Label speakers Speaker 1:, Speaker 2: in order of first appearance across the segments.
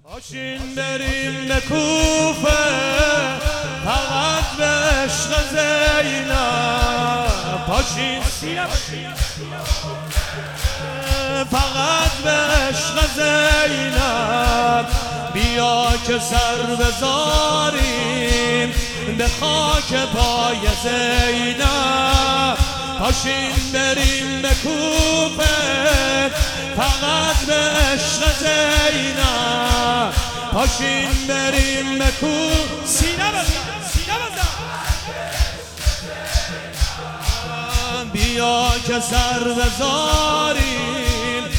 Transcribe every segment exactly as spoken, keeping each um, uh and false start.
Speaker 1: پاشین بریم به کوفه فقط به عشق زینب. پاشین فقط به عشق زینب. بیا که سر بذاریم به خاک پای زینب. پاشین بریم به کوفه فقط به عشق زینب. پاشین بریم به کوفه سینه بزن سینه بزن. بیا که سر بذاریم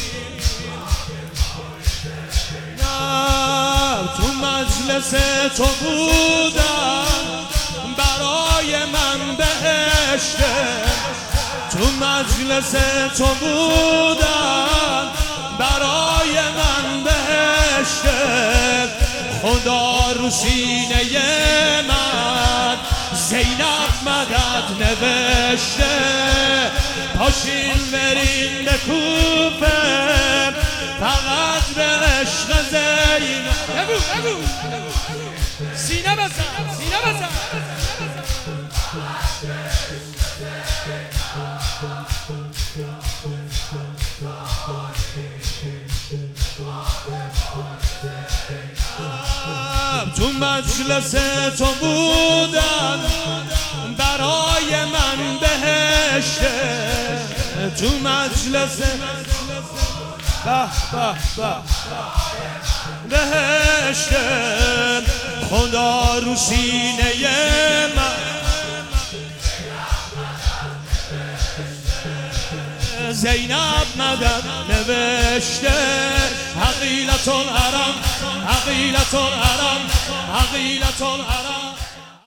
Speaker 1: تو مجلس تو بودم برای من بهشته. تو مجلس تو بودم برای من بهشته. خدا رو سینه من زینب مدد نوشته. پاشین بریم به کوفه فقط به عشق زینب. بگو بگو سینه بزن سینه بزن. تو مجلس تو بودم برای من بهشته. تو مجلس به به به بهشته. خدا رو سینه من زینب مدد نوشته. حقیلة الحرم حقیلة الحرم حقیلة الحرم.